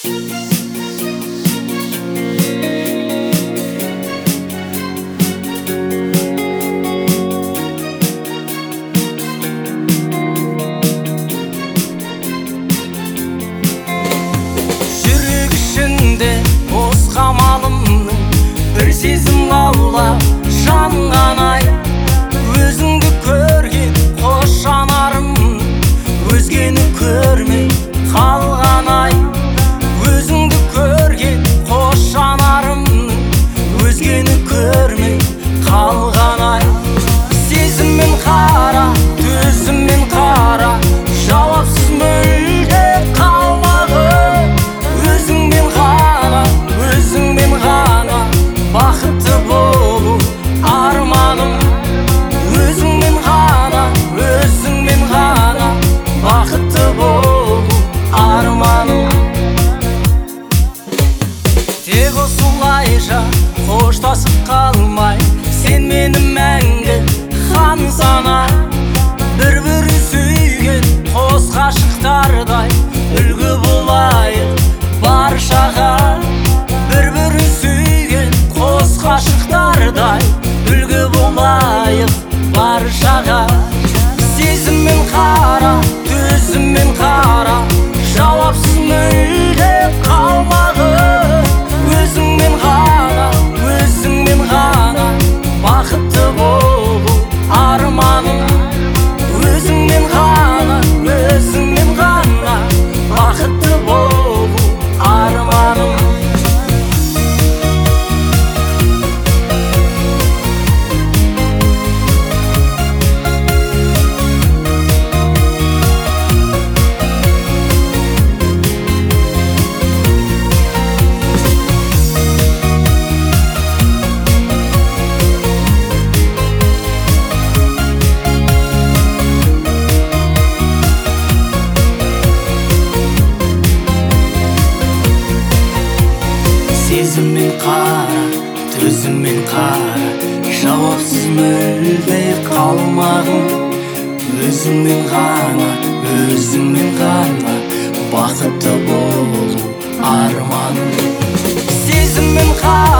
Жүрек ішінде бос қамалымның бір сезім лаулап жанған-ай. Өзіңді көрген қос жанарым өзгені көрмей қалған-ай. Өзіңді көрген қос жанарым өзгені көрмей қалған-ай. Сезіммен қара, төзіммен қара, жауапсыз мүлде қалмағым. Өзіңмен ғана бақытты болу арманым. Өзіңмен ғана бақытты болу арманым. Тек осылайша қоштасып қалмай, сен мені мәңгі хан сана. Бір-бірін сүйген қос ғашықтардай үлгі болайық баршаға. Бір-бірін сүйген қос ғашықтардай үлгі болайық баршаға. Сезіммен қара, төзіммен қара, жауапсыз мүлде қалмағым. Өзіңмен ғана бақытты болу арманым. Өзіңмен ғана бақытты болу арманым. Сезіммен қара, төзіммен қара, жауапсыз мүлде қалмағым. Өзіңмен ғана бақытты болу арманым. Сезіммен қара